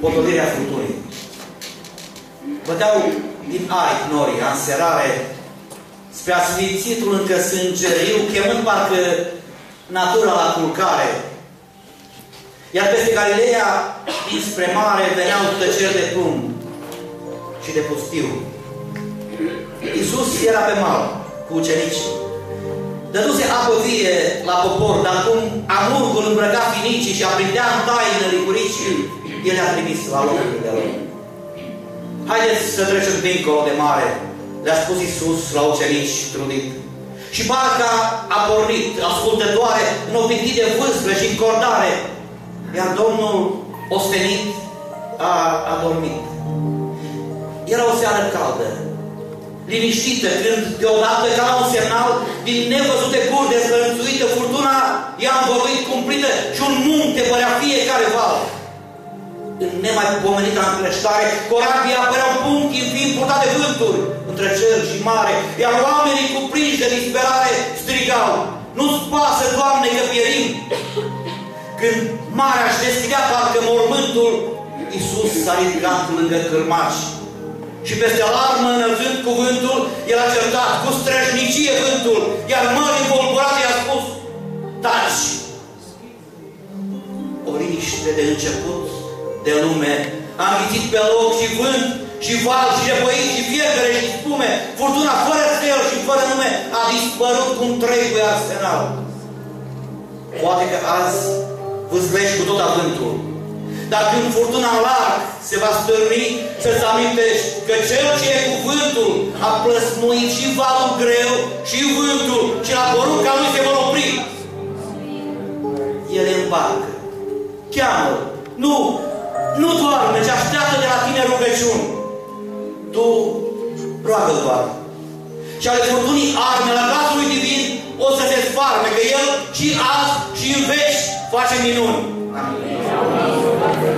potolirea furtunii. Băteau din aripi norii, anserare, spre asfințitul încă sângeriu, chemând parcă natura la culcare. Iar peste Galileea, dinspre mare, veneau tăceri de plumb și de pustiu. Iisus era pe mal, cu ucenicii. Dăduse apă vie la popor, dar cum amurgul îmbrăca finicii și aprindea în taină licuricii, El a trimis la locul de lor. Haideți să trecem dincolo de mare, le-a spus Iisus la ucenici trudit. Și barca a pornit, ascultătoare, în obictit de vâsle și încordare, iar Domnul, ostenit, a dormit. Era o seară caldă, liniștită, când deodată, ca la un semnal, din nevăzute guri dezvălățuită, furtuna i-a învăluit cumplită și un munte părea fiecare val. În nemaipomenita încleștare, corabia apăreau pungi înfiind purtate de vânturi între cer și mare, iar oamenii cuprinși de disperare strigau: nu-ți pasă, Doamne, că pierim! Când marea își deschidea parcă mormântul, Iisus s-a ridicat lângă cârmași și peste alarmă, înălțând cuvântul, El a certat cu străjnicie vântul, iar mării învolburate i-a spus: taci! O liniște de început de lume a înghițit pe loc și vânt, și val, și răpăit, și fierbere, și spume. Furtuna fără stel și fără nume a dispărut cum trebuie arsenal. Poate că azi vâzlești cu tot avântul, dar când furtuna în larg se va stârni, să-ți amintești că Cel ce e cuvântul a plăsmuit și valul greu și vântul și la porunca Lui se vor opri. El e în barcă. Cheamă-L. Nu doarme, ci așteaptă de la tine rugăciuni. Tu roagă doar. Și ale furtunii armele gazului divin o să se sparme, că El și azi și în veci face minuni. Amin.